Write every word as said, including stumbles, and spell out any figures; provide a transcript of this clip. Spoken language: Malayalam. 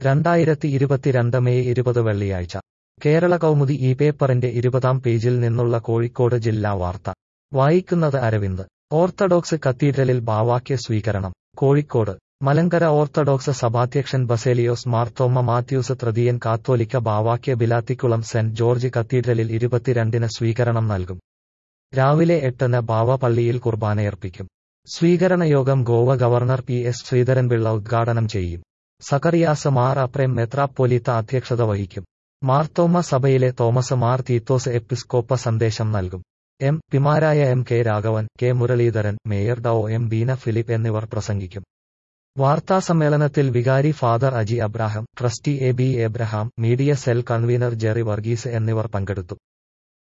രണ്ടായിരത്തി ഇരുപത്തിരണ്ട് മെയ് ഇരുപത് വെള്ളിയാഴ്ച കേരള കൗമുദി ഈ പേപ്പറിന്റെ ഇരുപതാം പേജിൽ നിന്നുള്ള കോഴിക്കോട് ജില്ലാ വാർത്ത വായിക്കുന്നത് അരവിന്ദ്. ഓർത്തഡോക്സ് കത്തീഡ്രലിൽ ഭാവാക്യ സ്വീകരണം. കോഴിക്കോട് മലങ്കര ഓർത്തഡോക്സ് സഭാധ്യക്ഷൻ ബസേലിയോസ് മാർത്തോമ്മ മാത്യൂസ് തൃതീയൻ കാത്തോലിക്ക ഭാവാക്യ ബിലാത്തിക്കുളം സെന്റ് ജോർജ് കത്തീഡ്രലിൽ ഇരുപത്തിരണ്ടിന് സ്വീകരണം നൽകും. രാവിലെ എട്ടിന് ബാവ പള്ളിയിൽ കുർബാനയർപ്പിക്കും. സ്വീകരണയോഗം Goa governor P S Sreedharan Pillai ഉദ്ഘാടനം ചെയ്യും. സക്കറിയാസ് മാർ അപ്രേം മെത്രാപ്പൊലീത്ത അധ്യക്ഷത വഹിക്കും. മാർത്തോമ്മ സഭയിലെ തോമസ് മാർ തീത്തോസ് എപ്പിസ്കോപ്പ സന്ദേശം നൽകും. എം പിമാരായ M K Raghavan, K Muraleedharan, mayor ഡോ എം ബീന ഫിലിപ്പ് എന്നിവർ പ്രസംഗിക്കും. വാർത്താസമ്മേളനത്തിൽ വികാരി father Aji Abraham, trustee A B Abraham, media cell convener Jerry Varghese എന്നിവർ പങ്കെടുത്തു.